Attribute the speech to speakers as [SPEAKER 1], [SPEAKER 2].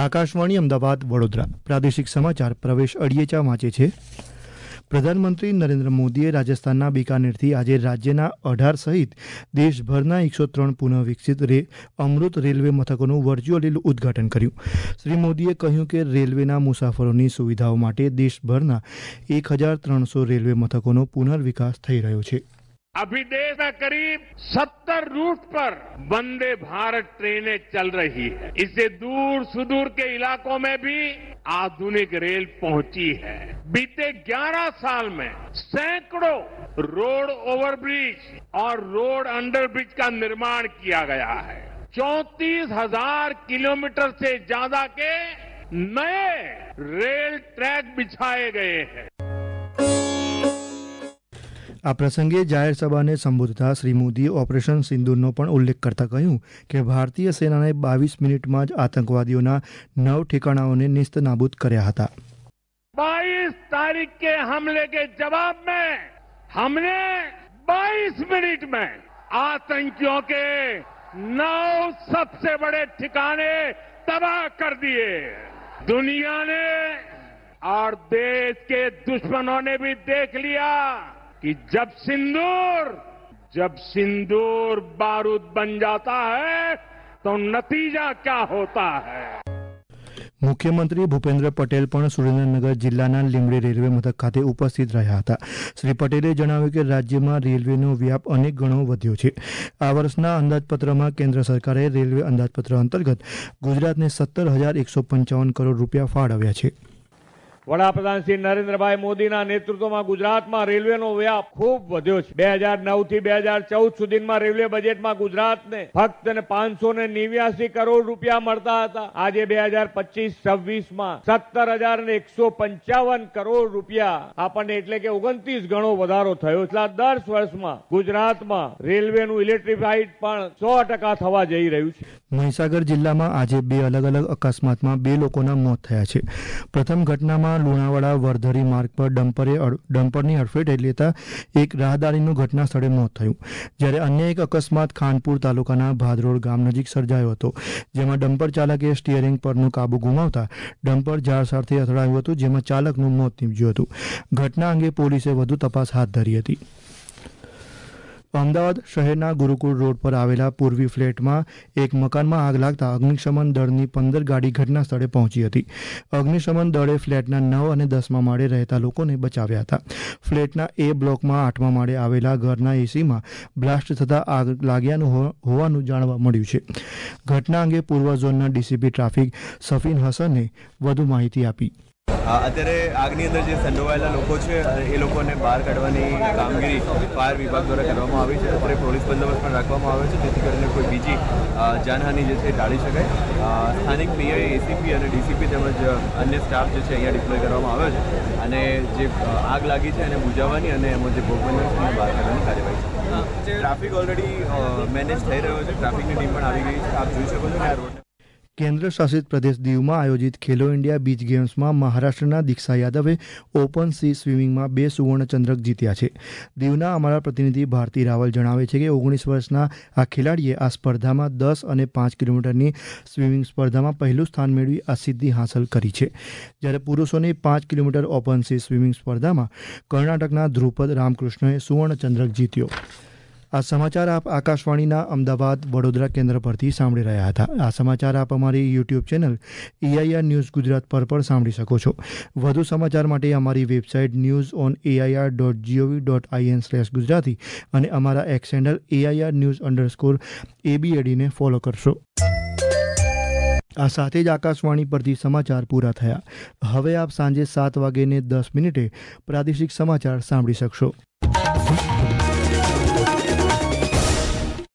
[SPEAKER 1] આકાશવાણી અમદાવાદ વડોદરા પ્રાદેશિક સમાચાર પ્રવેશ અડિયેચા વાંચે છે। પ્રધાનમંત્રી નરેન્દ્ર મોદીએ રાજસ્થાનના બિકાનેરથી આજે રાજ્યના 18 સહિત દેશભરના 103 પુનઃ વિકસિત અમૃત રેલવે મથકોનું વર્ચ્યુઅલી ઉદ્ઘાટન કર્યું। શ્રી મોદીએ કહ્યું કે રેલવેના મુસાફરોની સુવિધાઓ માટે દેશભરના 1300 રેલવે મથકોનો પુનર્વિકાસ થઈ રહ્યો છે।
[SPEAKER 2] अभी देश में करीब 70 रूट पर वंदे भारत ट्रेनें चल रही है। इससे दूर सुदूर के इलाकों में भी आधुनिक रेल पहुंची है। बीते 11 साल में सैकड़ों रोड ओवरब्रिज और रोड अंडरब्रिज का निर्माण किया गया है। 34,000 किलोमीटर से ज्यादा के नए रेल ट्रैक बिछाए गए हैं।
[SPEAKER 1] આ પ્રસંગે જાહેર સભાને સંબોધતા શ્રી મોદીએ ઓપરેશન સિંદૂરનો પણ ઉલ્લેખ કરતા કહ્યું કે ભારતીય સેનાએ 22 મિનિટમાં જ આતંકવાદીઓના 9 ठिकानाओं निस्त नाबूद કર્યા હતા।
[SPEAKER 2] 22 तारीख के हमले के जवाब में हमने 22 मिनट में आतंकियों के 9 सबसे बड़े ठिकाने तबाह कर दिए। दुनिया ने और देश के दुश्मनों ने भी देख लिया कि जब सिंदूर बारूद बन जाता है तो नतीजा क्या होता है।
[SPEAKER 1] મુખ્યમંત્રી ભૂપેન્દ્ર પટેલ પણ સુરેન્દ્રનગર જિલ્લાના લીંબડી રેલવે મથક ખાતે ઉપસ્થિત રહ્યા હતા। શ્રી પટેલે જણાવ્યું કે રાજ્યમાં રેલવેનો વ્યાપ અનેક ગણો વધ્યો છે। આ વર્ષના અંદાજપત્રમાં કેન્દ્ર સરકારે રેલવે અંદાજપત્ર અંતર્ગત ગુજરાતને 17,155 કરોડ રૂપિયા ફાળવ્યા છે।
[SPEAKER 3] વડાપ્રધાન શ્રી નરેન્દ્રભાઈ મોદીના નેતૃત્વમાં ગુજરાતમાં રેલવેનો વ્યાપ ખૂબ વધ્યો છે। 2009 થી 2014 સુધીમાં રેલવે બજેટમાં ગુજરાતને ફક્ત 589 કરોડ રૂપિયા મળતા હતા। આજે 2025-26માં 17,155 કરોડ રૂપિયા આપણને એટલે કે 29 ગણો વધારો થયો। એટલા 10 વર્ષમાં ગુજરાતમાં રેલવેનું ઇલેક્ટ્રિફાઈડ પણ 100% થવા જઈ રહ્યું છે।
[SPEAKER 1] મહીસાગર જિલ્લામાં આજે 2 અલગ અલગ અકસ્માતમાં 2 લોકોના મોત થયા છે। પ્રથમ ઘટનામાં લુણાવાડા વરધરી માર્ગ પર ડમ્પરની અડફેટે લેતા એક રાહદારીનું ઘટના સ્થળે મોત થયું, જ્યારે અન્ય એક અકસ્માત ખાનપુર તાલુકાના ભાદરોડ ગામ નજીક સર્જાયો હતો, જેમાં ડમ્પર ચાલકે સ્ટીયરિંગ પરનો કાબુ ગુમાવતા ડમ્પર ઝાડ સાથે અથડાયું હતું, જેમાં ચાલકનું મોત નીપજ્યું હતું। ઘટના અંગે પોલીસે વધુ તપાસ હાથ ધરી હતી। અમદાવાદ શહેરના ગુરુકુળ રોડ પર આવેલા પૂર્વી ફ્લેટમાં એક મકાનમાં આગ લાગતા અગ્નિશમન દળની 15 ગાડી ઘટના સ્થળે પહોંચી હતી। અગ્નિશમન દળે ફ્લેટના 9 અને 10મા માળે રહેતા લોકોને બચાવ્યા હતા। ફ્લેટના એ બ્લોકમાં 8મા માળે આવેલા ઘરના એસીમાં બ્લાસ્ટ થતા આગ લાગ્યાનું હોવાનું જાણવા મળ્યું છે। ઘટના અંગે પૂર્વ ઝોનના ડીસીપી ટ્રાફિક સફીન હસને વધુ માહિતી આપી।
[SPEAKER 4] અત્યારે આગની અંદર જે સંડોવાયેલા લોકો છે એ લોકોને બહાર કાઢવાની કામગીરી ફાયર વિભાગ દ્વારા કરવામાં આવી છે। અત્યારે પોલીસ બંદોબસ્ત પણ રાખવામાં આવે છે, જેથી કરીને કોઈ બીજી જાનહાનિ જે છે ટાળી શકાય। સ્થાનિક પીઆઈ, એસીપી અને ડીસીપી તેમજ અન્ય સ્ટાફ જે છે અહીંયા ડિપ્લોય કરવામાં આવ્યો છે અને જે આગ લાગી છે એને બુઝાવવાની અને એમાં જે ભોગ બન્યો છે એને બહાર કાઢવાની કાર્યવાહી છે। ટ્રાફિક ઓલરેડી મેનેજ થઈ રહ્યો છે, ટ્રાફિકની ટીમ પણ આવી ગઈ છે। આપ જોઈ શકો છો કે આ રોડ
[SPEAKER 1] કેન્દ્ર શાસિત પ્રદેશ દીવમાં આયોજિત ખેલો ઇન્ડિયા બીચ ગેમ્સમાં મહારાષ્ટ્રના દીક્ષા યાદવે ઓપન સી સ્વિમિંગમાં 2 સુવર્ણચંદ્રક જીત્યા છે। દીવના અમારા પ્રતિનિધિ ભારતી રાવલ જણાવે છે કે 19 વર્ષના આ ખેલાડીએ આ સ્પર્ધામાં 10 અને 5 કિલોમીટરની સ્વિમિંગ સ્પર્ધામાં પહેલું સ્થાન મેળવી આ સિદ્ધિ હાંસલ કરી છે, જ્યારે પુરુષોની 5 કિલોમીટર ઓપન સી સ્વિમિંગ સ્પર્ધામાં કર્ણાટકના ધ્રુપદ રામકૃષ્ણએ સુવર્ણચંદ્રક જીત્યો। આ સમાચાર આપ આકાશવાણીના અમદાવાદ વડોદરા કેન્દ્ર પરથી સાંભળી રહ્યા હતા। આ સમાચાર આપ અમારી YouTube channel AIR news Gujarat પર પણ સાંભળી શકો છો। વધુ સમાચાર માટે અમારી વેબસાઇટ newsonair.gov.in/gujarati અને અમારા એક્સ હેન્ડલ AIR_news_ABAD ને ફોલો કરશો। આ સાથે જ આકાશવાણી પરથી સમાચાર પૂરા થયા। હવે આપ સાંજે 7:10 પ્રાદેશિક સમાચાર સાંભળી શકશો।